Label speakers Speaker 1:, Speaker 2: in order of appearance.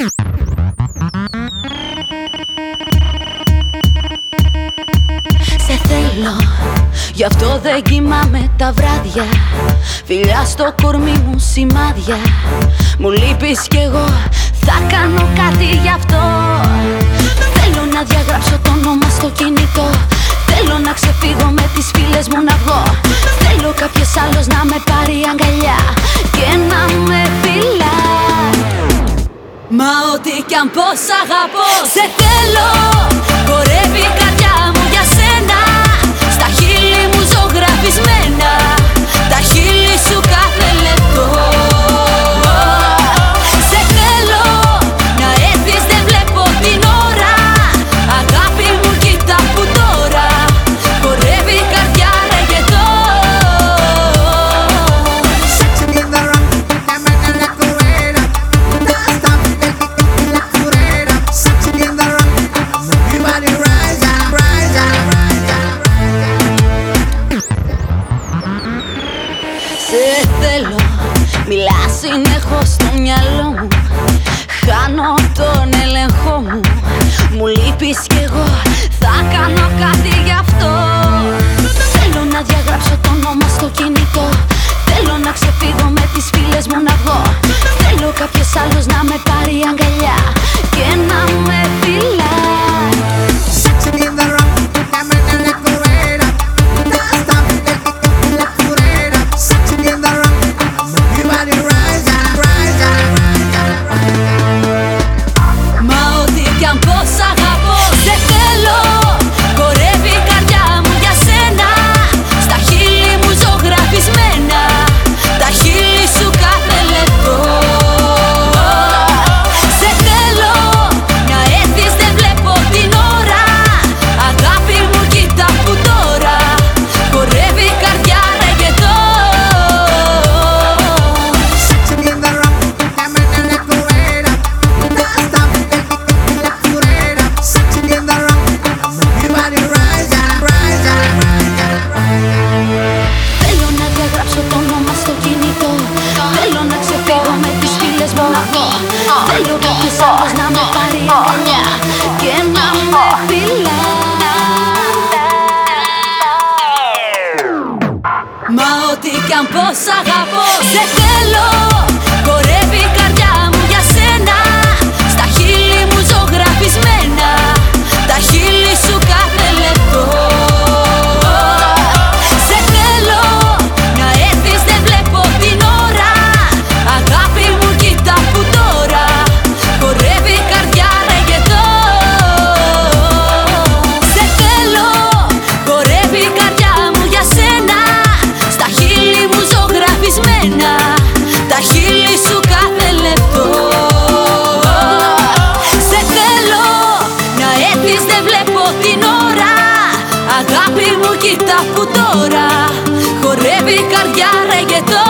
Speaker 1: Σε θέλω, γι' αυτό δεν κοιμάμαι τα βράδια. Φιλιά στο κορμί μου σημάδια. Μου λείπεις κι εγώ θα κάνω κάτι γι' αυτό. Θέλω να διαγράψω το όνομα στο κινητό. Θέλω να ξεφύγω με τις φίλες μου να βγω. Θέλω κάποιος άλλος να με πάρει αγκαλιά και να με φιλά. Μα ό,τι κι αν πω σ' αγαπώ. Σε θέλω, χορεύει η καρδιά μου για σένα. Στα χείλη μου ζωγραφισμένα, τα χείλη σου κάθε λεπτό. Σε θέλω, να έρθεις δεν βλέπω την ώρα. Αγάπη μου κοίτα που τώρα χορεύει η καρδιά ρεγετό. Σε θέλω, μιλάς συνεχώς στο μυαλό μου. Χάνω τον έλεγχό μου. Μου λείπεις κι εγώ θα κάνω κάτι γι' αυτό. Θέλω να διαγράψω το όνομα στο κινητό. Θέλω να ξεφύγω με τις φίλες μου να βγω. Θέλω κάποιος άλλος να με πάρει αγκαλιά και να με φιλά. Θέλω κάποιος άλλος να με πάρει αγκαλιά και να με φιλά. Μα ό,τι κι αν πω σ' αγαπώ. Σε θέλω, χορεύει η καρδιά μου για σένα. Στα χείλη μου ζωγραφισμένα, τα χείλη σου κάθε λεπτό. Σε θέλω, να έρθεις δεν βλέπω την ώρα. Αγάπη μου κοίτα που τώρα χορεύει η καρδιά ρεγετό. Σε θέλω, χορεύει η καρδιά μου για σένα. Στα χείλη μου ζωγραφισμένα, τα χείλη σου κάθε λεπτό. Σε θέλω, να έρθεις δεν βλέπω την ώρα. Αγάπη μου κοίτα που τώρα χορεύει η καρδιά ρεγετό.